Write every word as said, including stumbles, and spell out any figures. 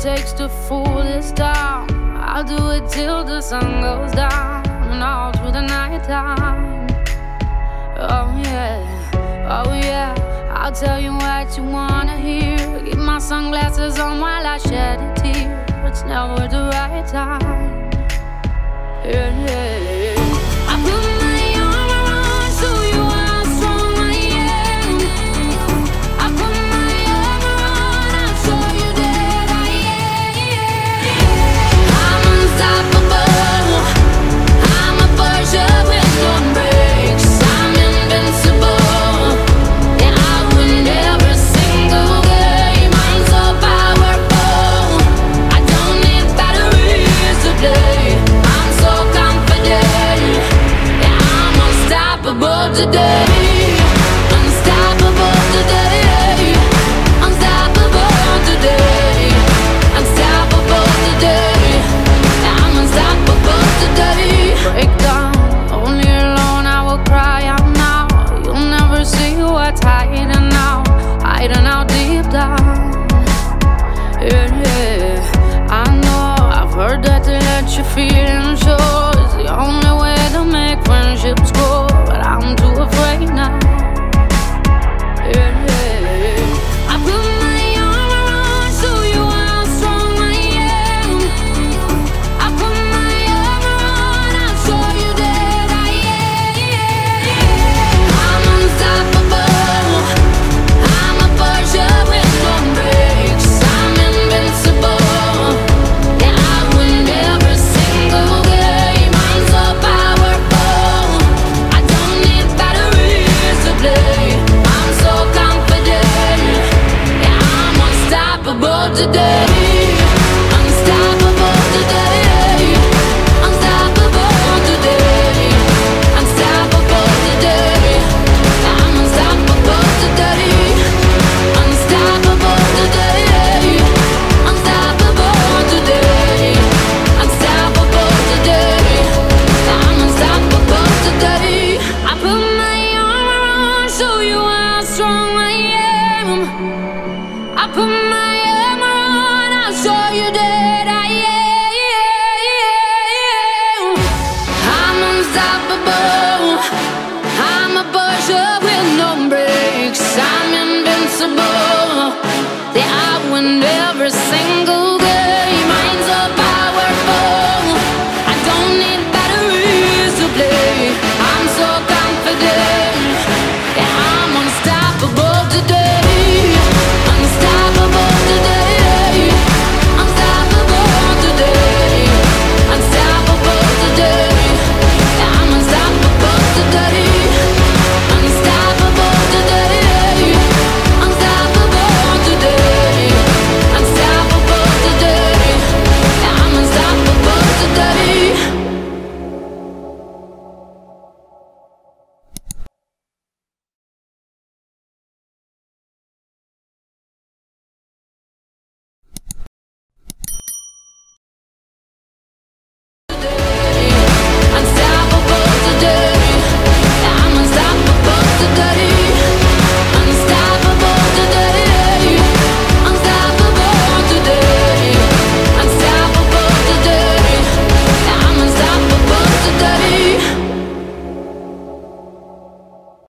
takes to fool this town. I'll do it till the sun goes down and all through the night time. Oh yeah, oh yeah, I'll tell you what you wanna hear. Keep my sunglasses on while I shed a tear. It's never the right time. Yeah, yeah, yeah. I put my arm around so you how strong I am. I put my arm around, I'll show you that I am. I'm unstoppable. I'm a Porsche with no brakes. I'm invincible. Yeah, I win every single game. I'm so powerful. I don't need batteries to play. I'm so confident. Yeah, I'm unstoppable today.